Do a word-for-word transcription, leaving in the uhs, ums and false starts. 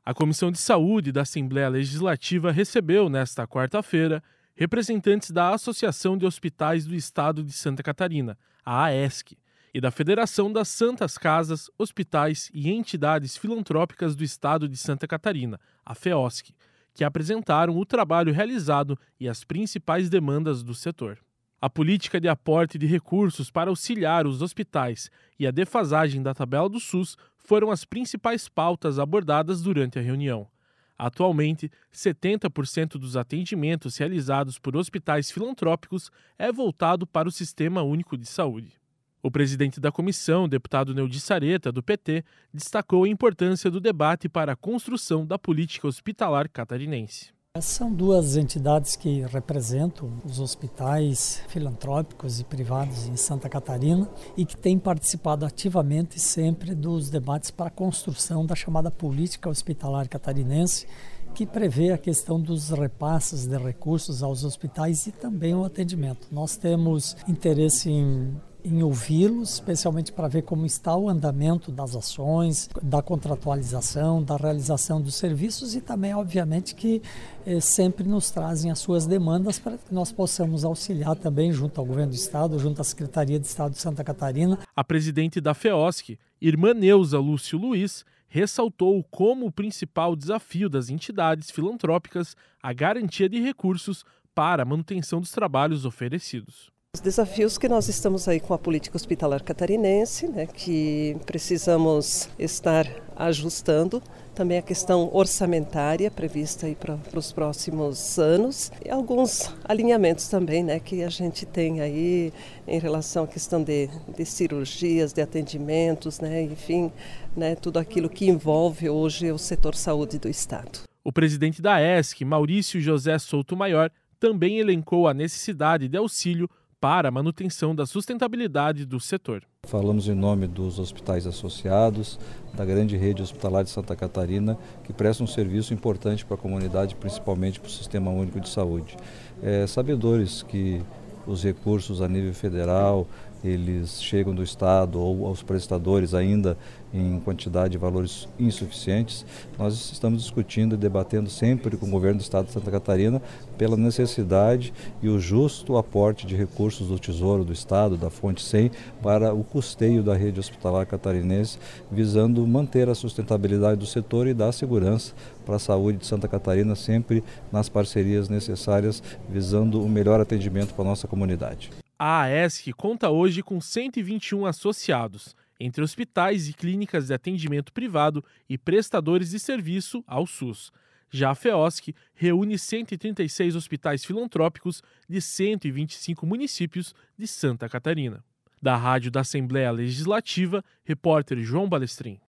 A Comissão de Saúde da Assembleia Legislativa recebeu, nesta quarta-feira, representantes da Associação de Hospitais do Estado de Santa Catarina, a AESC, e da Federação das Santas Casas, Hospitais e Entidades Filantrópicas do Estado de Santa Catarina, a FEOSC, que apresentaram o trabalho realizado e as principais demandas do setor. A política de aporte de recursos para auxiliar os hospitais e a defasagem da tabela do SUS foram as principais pautas abordadas durante a reunião. Atualmente, setenta por cento dos atendimentos realizados por hospitais filantrópicos é voltado para o Sistema Único de Saúde. O presidente da comissão, deputado Neudi Sareta, do P T, destacou a importância do debate para a construção da política hospitalar catarinense. São duas entidades que representam os hospitais filantrópicos e privados em Santa Catarina e que têm participado ativamente sempre dos debates para a construção da chamada política hospitalar catarinense, que prevê a questão dos repasses de recursos aos hospitais e também o atendimento. Nós temos interesse em em ouvi-los, especialmente para ver como está o andamento das ações, da contratualização, da realização dos serviços e também, obviamente, que eh, sempre nos trazem as suas demandas para que nós possamos auxiliar também junto ao Governo do Estado, junto à Secretaria de Estado de Santa Catarina. A presidente da FEOSC, irmã Neuza Lúcio Luiz, ressaltou como o principal desafio das entidades filantrópicas a garantia de recursos para a manutenção dos trabalhos oferecidos. Os desafios que nós estamos aí com a política hospitalar catarinense, né, que precisamos estar ajustando, também a questão orçamentária prevista aí para os próximos anos e alguns alinhamentos também, né, que a gente tem aí em relação à questão de, de cirurgias, de atendimentos, né, enfim, né, tudo aquilo que envolve hoje o setor saúde do Estado. O presidente da AESC, Maurício José Souto Maior, também elencou a necessidade de auxílio para a manutenção da sustentabilidade do setor. Falamos em nome dos hospitais associados, da grande rede hospitalar de Santa Catarina, que presta um serviço importante para a comunidade, principalmente para o Sistema Único de Saúde. É, sabedores que os recursos a nível federal, eles chegam do Estado ou aos prestadores ainda em quantidade de valores insuficientes. Nós estamos discutindo e debatendo sempre com o Governo do Estado de Santa Catarina pela necessidade e o justo aporte de recursos do Tesouro do Estado, da Fonte cem, para o custeio da rede hospitalar catarinense, visando manter a sustentabilidade do setor e dar segurança para a saúde de Santa Catarina, sempre nas parcerias necessárias, visando o melhor atendimento para a nossa comunidade. A AESC conta hoje com cento e vinte e um associados, entre hospitais e clínicas de atendimento privado e prestadores de serviço ao SUS. Já a FEOSC reúne cento e trinta e seis hospitais filantrópicos de cento e vinte e cinco municípios de Santa Catarina. Da Rádio da Assembleia Legislativa, repórter João Balestrin.